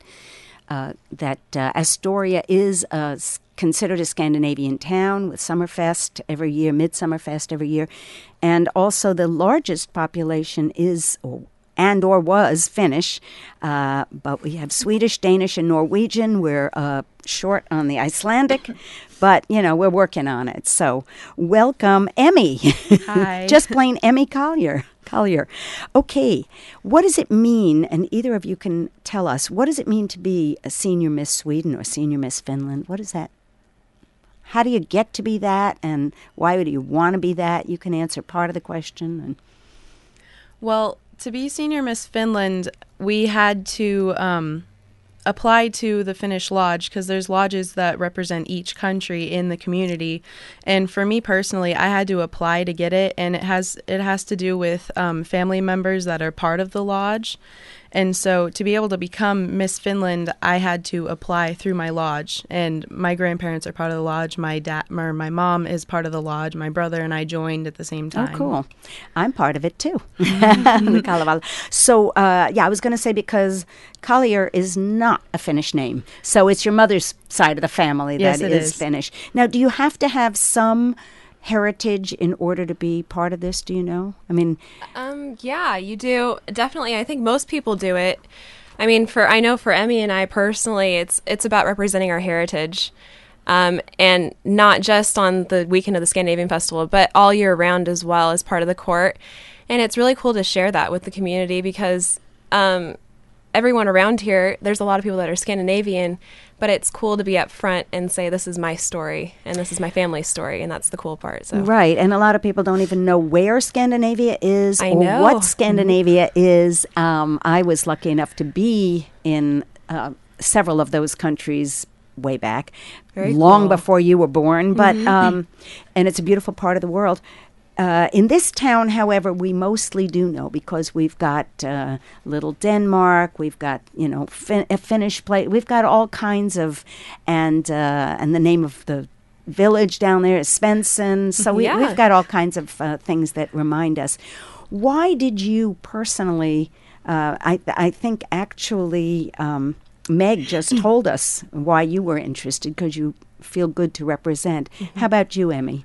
Speaker 1: Astoria is considered a Scandinavian town with Summerfest every year, Midsummerfest every year. And also the largest population is or was Finnish, but we have Swedish, Danish, and Norwegian. We're short on the Icelandic, but, we're working on it. So welcome, Emmy.
Speaker 9: Hi.
Speaker 1: Just plain Emmy Collier. Okay, what does it mean, and either of you can tell us, what does it mean to be a senior Miss Sweden or senior Miss Finland? What is that? How do you get to be that, and why would you want to be that? You can answer part of the question.
Speaker 9: Well, to be senior Miss Finland, we had to apply to the Finnish Lodge because there's lodges that represent each country in the community. And for me personally, I had to apply to get it, and it has to do with family members that are part of the lodge. And so to be able to become Miss Finland, I had to apply through my lodge. And my grandparents are part of the lodge. My mom is part of the lodge. My brother and I joined at the same time.
Speaker 1: Oh, cool. I'm part of it, too. The Kalevala. So, I was going to say because Collier is not a Finnish name. So it's your mother's side of the family that is Finnish. Now, do you have to have some heritage in order to be part of this? Do you know? I mean,
Speaker 10: yeah, you do. Definitely. I think most people do it. I mean, I know for Emmy and I personally, it's about representing our heritage. And not just on the weekend of the Scandinavian Festival, but all year round as well as part of the court. And it's really cool to share that with the community because everyone around here, there's a lot of people that are Scandinavian, but it's cool to be up front and say, this is my story and this is my family's story. And that's the cool part. So.
Speaker 1: Right. And a lot of people don't even know where Scandinavia is or what Scandinavia is. I was lucky enough to be in several of those countries way back, long before you were born. But and it's a beautiful part of the world. In this town, however, we mostly do know because we've got Little Denmark, we've got a Finnish place, we've got all kinds of, and the name of the village down there is Svensson. So we've got all kinds of things that remind us. Why did you personally? I think actually Meg just told us why you were interested because you feel good to represent. How about you, Emmy?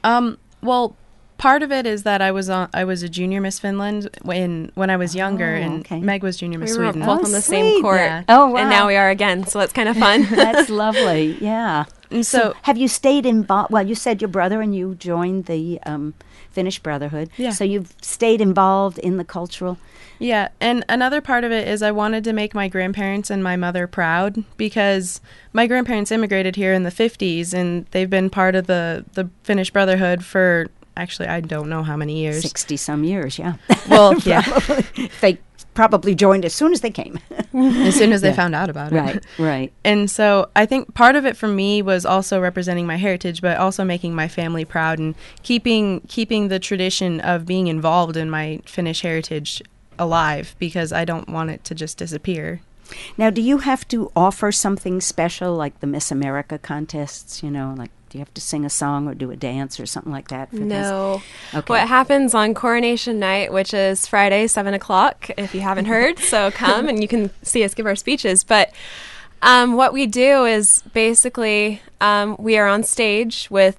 Speaker 9: Well. Part of it is that I was a junior Miss Finland when I was younger, and Meg was junior Miss Sweden.
Speaker 10: We were both on the same court,
Speaker 1: yeah. Oh, wow.
Speaker 10: And now we are again, so that's kind of fun.
Speaker 1: That's lovely, yeah.
Speaker 9: And so
Speaker 1: have you stayed involved? Well, you said your brother and you joined the Finnish Brotherhood.
Speaker 9: Yeah.
Speaker 1: So you've stayed involved in the cultural.
Speaker 9: Yeah, and another part of it is I wanted to make my grandparents and my mother proud because my grandparents immigrated here in the 50s, and they've been part of the Finnish Brotherhood for. Actually, I don't know how many years.
Speaker 1: 60-some years, yeah.
Speaker 9: Well, yeah.
Speaker 1: They probably joined as soon as they came.
Speaker 9: As soon as they found out about it.
Speaker 1: Right.
Speaker 9: And so I think part of it for me was also representing my heritage, but also making my family proud and keeping the tradition of being involved in my Finnish heritage alive because I don't want it to just disappear.
Speaker 1: Now, do you have to offer something special like the Miss America contests, like do you have to sing a song or do a dance or something like that?
Speaker 10: No.
Speaker 1: Okay.
Speaker 10: What happens on Coronation Night, which is Friday, 7 o'clock, if you haven't heard, so come and you can see us give our speeches. But what we do is basically we are on stage with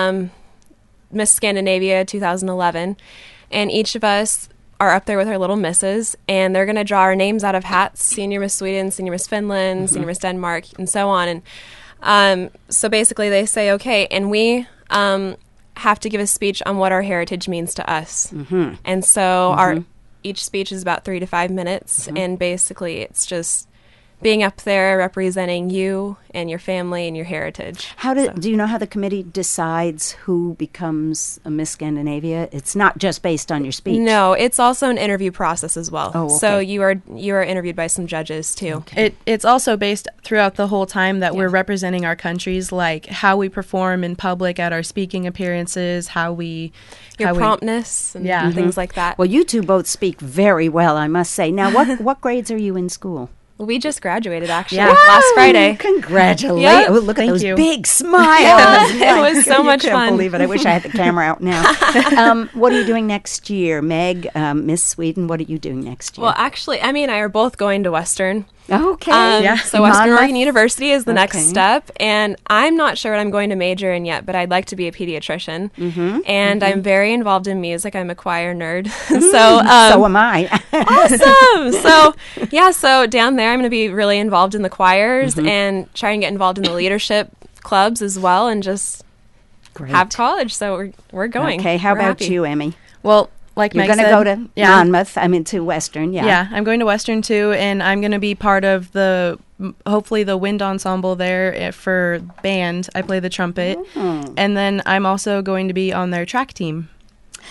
Speaker 10: Miss Scandinavia 2011, and each of us are up there with our little misses, and they're going to draw our names out of hats, Senior Miss Sweden, Senior Miss Finland, Senior Miss Denmark, and so on. And so basically they say, okay, and we have to give a speech on what our heritage means to us. And so each speech is about 3 to 5 minutes, and basically it's just being up there representing you and your family and your heritage.
Speaker 1: Do you know how the committee decides who becomes a Miss Scandinavia? It's not just based on your speech.
Speaker 10: No, it's also an interview process as well.
Speaker 1: Oh, okay.
Speaker 10: So you are interviewed by some judges too.
Speaker 9: Okay. It's also based throughout the whole time that we're representing our countries, like how we perform in public at our speaking appearances,
Speaker 10: your promptness and things like that.
Speaker 1: Well, you two both speak very well, I must say. Now, what grades are you in school?
Speaker 10: We just graduated, actually, last Friday.
Speaker 1: Congratulations.
Speaker 10: Yep.
Speaker 1: Oh, look at those big smiles.
Speaker 10: It was so much fun.
Speaker 1: I can't believe it. I wish I had the camera out now. What are you doing next year? Meg, Miss Sweden, what are you doing next year?
Speaker 10: Well, actually, Emmy and I are both going to Western.
Speaker 1: Okay.
Speaker 10: So Western Oregon University is the next step, and I'm not sure what I'm going to major in yet, but I'd like to be a pediatrician. And I'm very involved in music. I'm a choir nerd. So
Speaker 1: am I.
Speaker 10: Awesome. So down there I'm going to be really involved in the choirs and try and get involved in the leadership clubs as well, and just have college. So we're going.
Speaker 1: Okay. How about you, Emmy?
Speaker 9: Well, like
Speaker 1: you're
Speaker 9: going
Speaker 1: to go to Monmouth. To Western.
Speaker 9: Yeah, I'm going to Western too, and I'm going to be part of hopefully the wind ensemble there for band. I play the trumpet, and then I'm also going to be on their track team.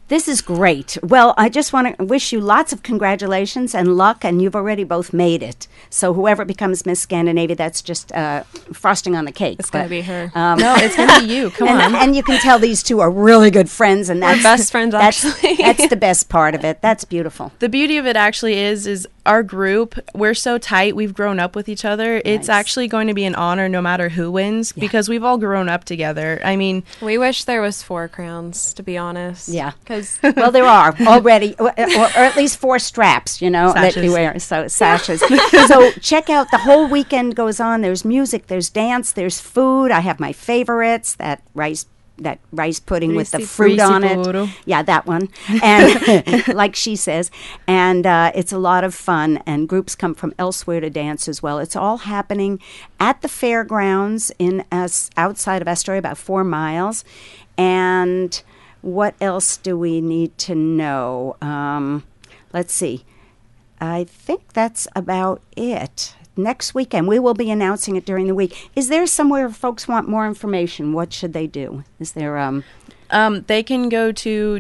Speaker 1: This is great. Well, I just want to wish you lots of congratulations and luck, and you've already both made it. So whoever becomes Miss Scandinavia, that's just frosting on the cake.
Speaker 10: It's going to be her.
Speaker 9: No, it's going to be you. Come on.
Speaker 1: And you can tell these two are really good friends, and that's
Speaker 10: We're best friends, actually.
Speaker 1: That's the best part of it. That's beautiful.
Speaker 9: The beauty of it actually is our group, we're so tight. We've grown up with each other. It's actually going to be an honor no matter who wins because we've all grown up together. I mean,
Speaker 10: we wish there was 4 crowns, to be honest.
Speaker 1: Yeah. Well, there are already, or at least 4 straps, that you wear. So sashes. So check out, the whole weekend goes on. There's music, there's dance, there's food. I have my favorites, that rice pudding with the fruit on it. Yeah, that one. And like she says. And it's a lot of fun. And groups come from elsewhere to dance as well. It's all happening at the fairgrounds outside of Astoria, about 4 miles. And what else do we need to know? Let's see. I think that's about it. Next weekend, we will be announcing it during the week. Is there somewhere if folks want more information? What should they do? Is there...
Speaker 9: they can go to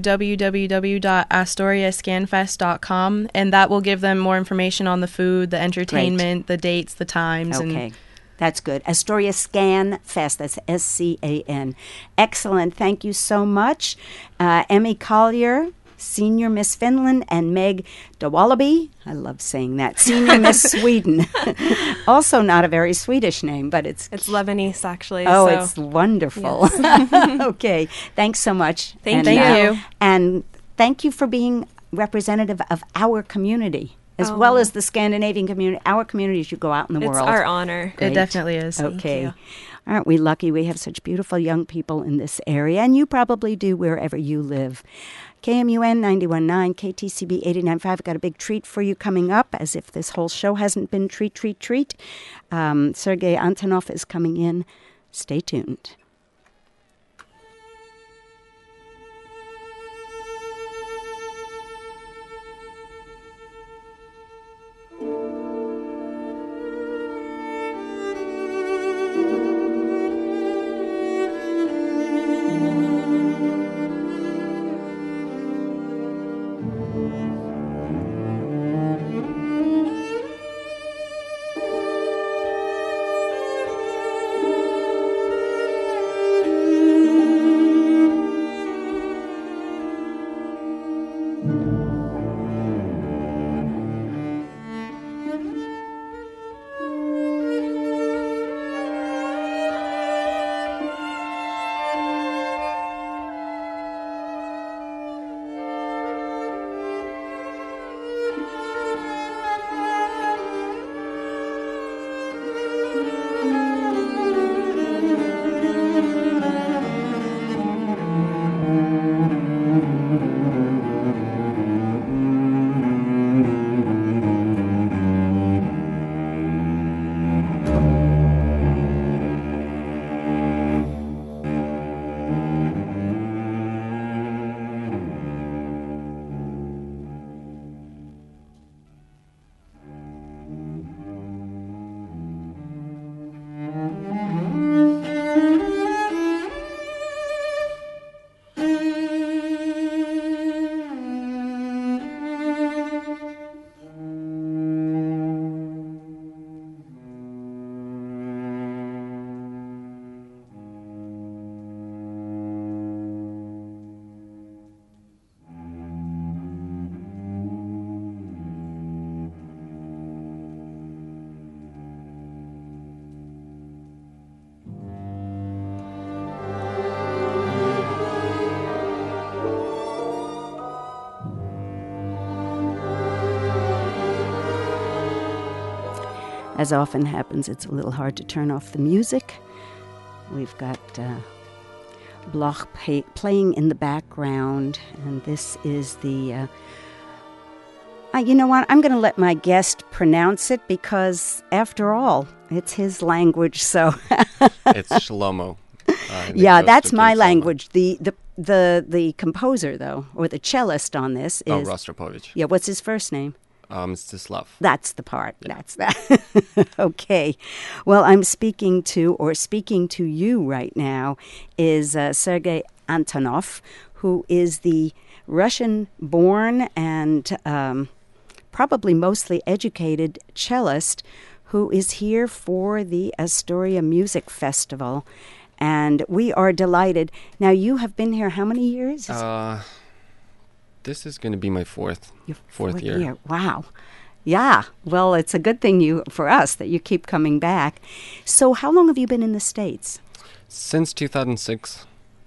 Speaker 9: www.astoriascanfest.com, and that will give them more information on the food, the entertainment, the dates, the times.
Speaker 1: Okay. That's good. Astoria Scan Fest. That's SCAN. Excellent. Thank you so much. Emmy Collier, Senior Miss Finland, and Meg DeWallaby. I love saying that. Senior Miss Sweden. Also not a very Swedish name, but it's
Speaker 10: Lebanese, actually.
Speaker 1: Oh, so. It's wonderful. Yes. Okay. Thanks so much.
Speaker 10: Thank you.
Speaker 1: And thank you for being representative of our community. As well as the Scandinavian community. Our community should go out in the world.
Speaker 10: It's our honor.
Speaker 9: Great. It definitely is.
Speaker 1: Okay. Aren't we lucky we have such beautiful young people in this area? And you probably do wherever you live. KMUN 91.9, KTCB 89.5. Got a big treat for you coming up, as if this whole show hasn't been treat. Sergei Antonov is coming in. Stay tuned. As often happens, it's a little hard to turn off the music. We've got Bloch playing in the background, and this is the... you know what? I'm going to let my guest pronounce it because, after all, it's his language, so...
Speaker 11: It's Shlomo.
Speaker 1: Yeah, that's my language. The composer, though, or the cellist on this is...
Speaker 11: Rostropovich.
Speaker 1: Yeah, what's his first name?
Speaker 11: Mstislav.
Speaker 1: That's the part.
Speaker 11: Yeah.
Speaker 1: That's that. Okay. Well, I'm speaking to you right now is Sergei Antonov, who is the Russian-born and probably mostly educated cellist who is here for the Astoria Music Festival. And we are delighted. Now, you have been here how many years?
Speaker 11: This is going to be my fourth year.
Speaker 1: Wow. Yeah. Well, it's a good thing for us that you keep coming back. So how long have you been in the States?
Speaker 11: Since 2006.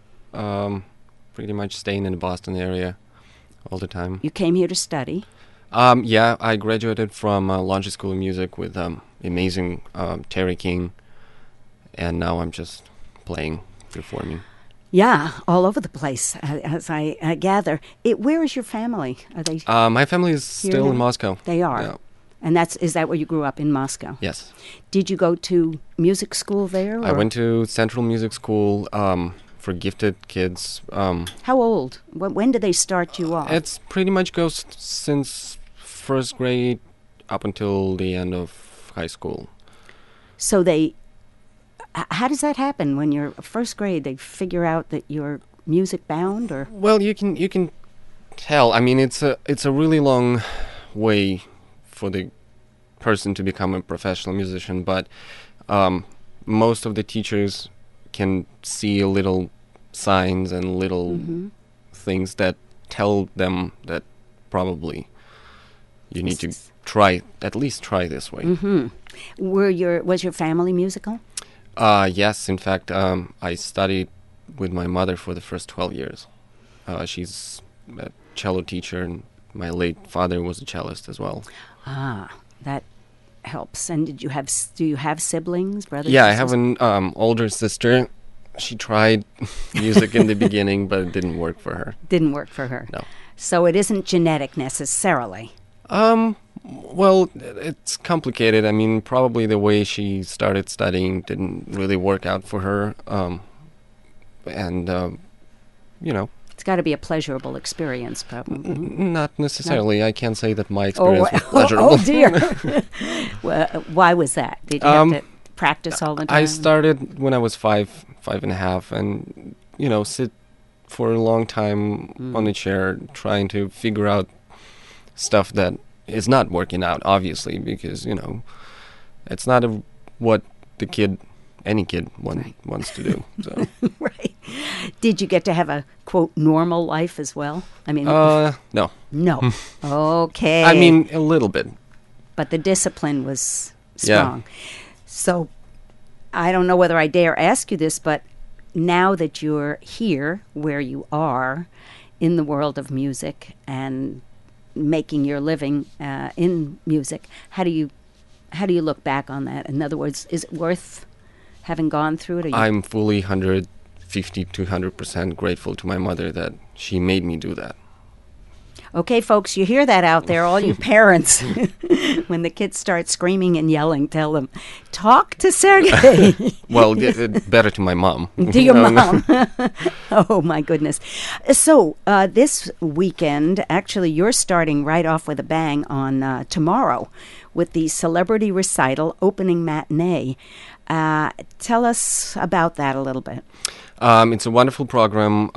Speaker 11: Pretty much staying in the Boston area all the time.
Speaker 1: You came here to study?
Speaker 11: Yeah, I graduated from Launcher School of Music with amazing Terry King. And now I'm just playing, performing.
Speaker 1: Yeah, all over the place, as I gather. Where is your family? Are they?
Speaker 11: My family is still in Moscow.
Speaker 1: They are.
Speaker 11: Yeah.
Speaker 1: And is that where you grew up, in Moscow?
Speaker 11: Yes.
Speaker 1: Did you go to music school there? Or?
Speaker 11: I went to Central Music School for gifted kids.
Speaker 1: How old? When did they start you off?
Speaker 11: It's pretty much goes since first grade up until the end of high school.
Speaker 1: So how does that happen when you're first grade? They figure out that you're music bound, or?
Speaker 11: Well, you can tell. I mean, it's a really long way for the person to become a professional musician, but most of the teachers can see little signs and little things that tell them that probably you need to at least try this way.
Speaker 1: Mm-hmm. Was your family musical?
Speaker 11: Yes, in fact, I studied with my mother for the first 12 years. She's a cello teacher, and my late father was a cellist as well.
Speaker 1: Ah, that helps. And do you have siblings, brothers?
Speaker 11: Yeah, I have an older sister. She tried music in the beginning, but it didn't work for her.
Speaker 1: Didn't work for her.
Speaker 11: No.
Speaker 1: So it isn't genetic necessarily.
Speaker 11: Well, it's complicated. I mean, probably the way she started studying didn't really work out for her.
Speaker 1: It's got to be a pleasurable experience, probably.
Speaker 11: Not necessarily. No? I can't say that my experience was pleasurable.
Speaker 1: Oh, dear. Well, why was that? Did you have to practice all the time?
Speaker 11: I started when I was 5.5, and, sit for a long time on a chair trying to figure out stuff that is not working out, obviously, because, it's not what any kid wants to do. So.
Speaker 1: Right. Did you get to have a, quote, normal life as well? I mean...
Speaker 11: No.
Speaker 1: No. Okay.
Speaker 11: I mean, a little bit.
Speaker 1: But the discipline was strong. Yeah. So, I don't know whether I dare ask you this, but now that you're here, where you are, in the world of music and making your living in music, how do you look back on that? In other words, is it worth having gone through it?
Speaker 11: I'm fully 150 to 100% grateful to my mother that she made me do that.
Speaker 1: Okay, folks, you hear that out there, all you parents. When the kids start screaming and yelling, tell them, talk to Sergei.
Speaker 11: Well, better to my mom.
Speaker 1: To your mom. Oh, my goodness. So, this weekend, actually, you're starting right off with a bang on tomorrow with the Celebrity Recital opening matinee. Tell us about that a little bit.
Speaker 11: It's a wonderful program.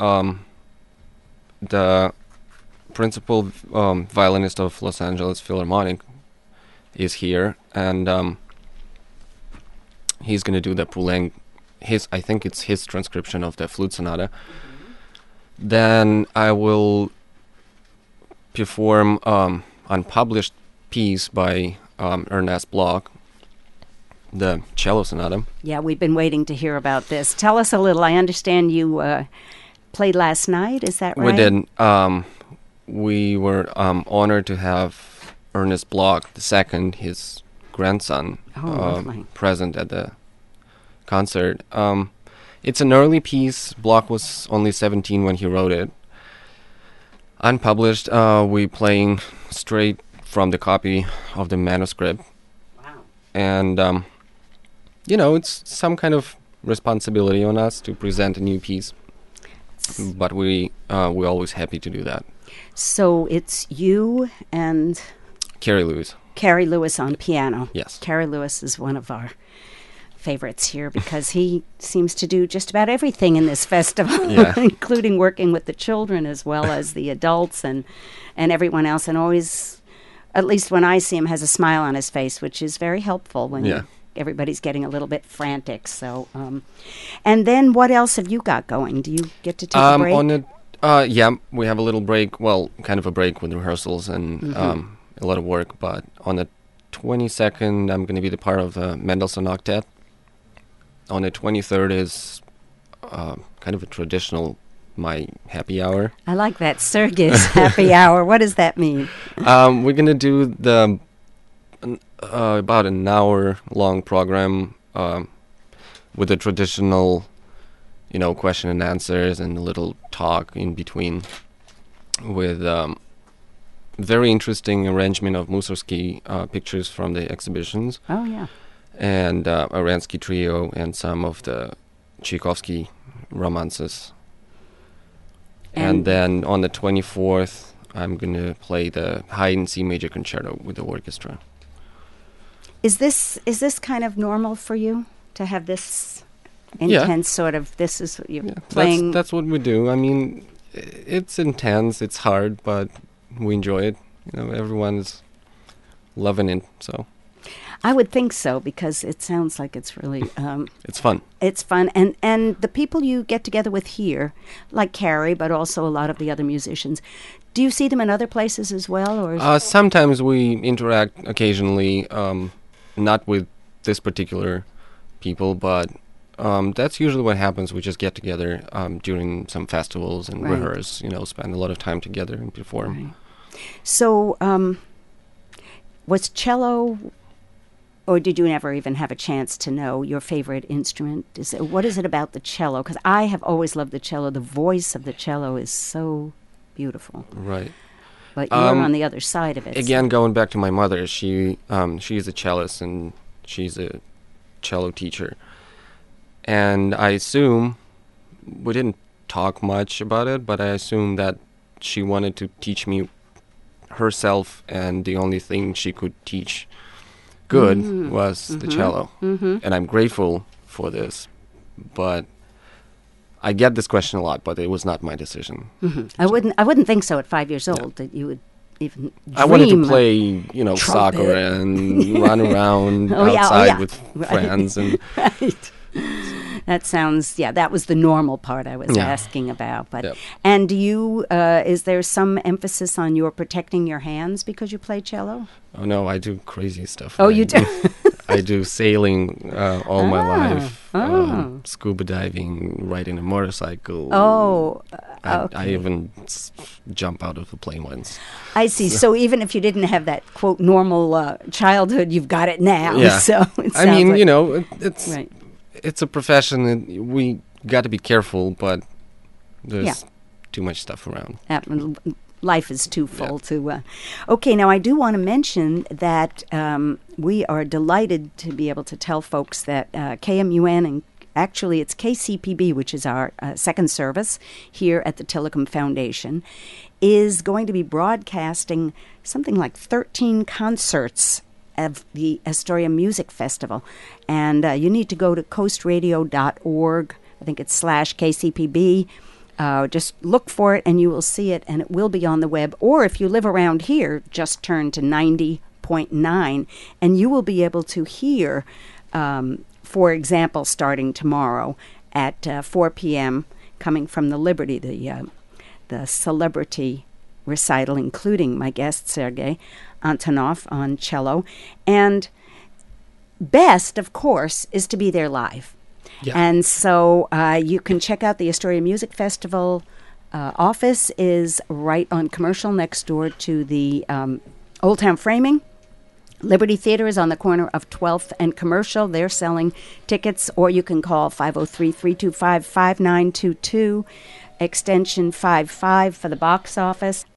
Speaker 11: The principal violinist of Los Angeles Philharmonic is here, and he's going to do the Poulenc. I think it's his transcription of the Flute Sonata. Then I will perform unpublished piece by Ernest Bloch, the Cello Sonata.
Speaker 1: Yeah, we've been waiting to hear about this. Tell us a little. I understand you played last night. Is that right?
Speaker 11: We did. We were honored to have Ernest Bloch II, his grandson, present at the concert. It's an early piece. Bloch was only 17 when he wrote it. Unpublished, we playing straight from the copy of the manuscript.
Speaker 1: Wow.
Speaker 11: And, it's some kind of responsibility on us to present a new piece. But we're always happy to do that.
Speaker 1: So it's you and...
Speaker 11: Carrie Lewis.
Speaker 1: Carrie Lewis on piano.
Speaker 11: Yes.
Speaker 1: Carrie Lewis is one of our favorites here because he seems to do just about everything in this festival, including working with the children as well as the adults and everyone else, and always, at least when I see him, has a smile on his face, which is very helpful when everybody's getting a little bit frantic. So, and then what else have you got going? Do you get to take a break?
Speaker 11: We have a little break. Well, kind of a break with rehearsals and a lot of work. But on the 22nd, I'm going to be the part of the Mendelssohn Octet. On the 23rd is kind of a traditional my happy hour.
Speaker 1: I like that, Sergey's happy hour. What does that mean?
Speaker 11: We're going to do the about an hour long program with a traditional, question and answers and a little talk in between with very interesting arrangement of Mussorgsky pictures from the exhibitions.
Speaker 1: Oh, yeah.
Speaker 11: And a Aransky trio and some of the Tchaikovsky romances. And then on the 24th, I'm going to play the Haydn C major concerto with the orchestra.
Speaker 1: Is this kind of normal for you to have this intense sort of, this is what you're playing?
Speaker 11: That's what we do. I mean, it's intense, it's hard, but we enjoy it. Everyone's loving it, so.
Speaker 1: I would think so, because it sounds like it's really...
Speaker 11: it's fun.
Speaker 1: It's fun. And the people you get together with here, like Carrie, but also a lot of the other musicians, do you see them in other places as well? Or
Speaker 11: sometimes we interact occasionally, not with this particular people, but that's usually what happens. We just get together during some festivals and rehearse, spend a lot of time together and perform.
Speaker 1: Right. So was cello... Or did you never even have a chance to know your favorite instrument? What is it about the cello? Because I have always loved the cello. The voice of the cello is so beautiful.
Speaker 11: Right.
Speaker 1: But you're on the other side of it.
Speaker 11: Again, going back to my mother, she's a cellist and she's a cello teacher. And I assume, we didn't talk much about it, but I assume that she wanted to teach me herself, and the only thing she could teach good was the cello. And I'm grateful for this, but I get this question a lot, but it was not my decision.
Speaker 1: I wouldn't think so at 5 years old that you would even dream.
Speaker 11: I wanted to play, soccer and run around outside with friends. And
Speaker 1: That sounds, that was the normal part I was asking about. But and do you, is there some emphasis on your protecting your hands because you play cello?
Speaker 11: Oh, no, I do crazy stuff.
Speaker 1: Oh, you do?
Speaker 11: I do sailing all my life, scuba diving, riding a motorcycle.
Speaker 1: Oh,
Speaker 11: I even jump out of a plane once.
Speaker 1: I see. So even if you didn't have that, quote, normal childhood, you've got it now.
Speaker 11: Yeah.
Speaker 1: So it
Speaker 11: I mean,
Speaker 1: it's... Right.
Speaker 11: It's a profession, and we got to be careful, but there's too much stuff around.
Speaker 1: Life is too full to... Okay, now I do want to mention that we are delighted to be able to tell folks that KMUN, and actually it's KCPB, which is our second service here at the Tillicum Foundation, is going to be broadcasting something like 13 concerts of the Astoria Music Festival. And you need to go to coastradio.org. I think it's /KCPB. Just look for it and you will see it, and it will be on the web. Or if you live around here, just turn to 90.9 and you will be able to hear, for example, starting tomorrow at 4 p.m., coming from the Liberty, the celebrity recital, including my guest, Sergei Antonov, on cello. And best, of course, is to be there live. Yeah. And so you can check out the Astoria Music Festival office is right on Commercial next door to the Old Town Framing. Liberty Theater is on the corner of 12th and Commercial. They're selling tickets, or you can call 503-325-5922, extension 55 for the box office.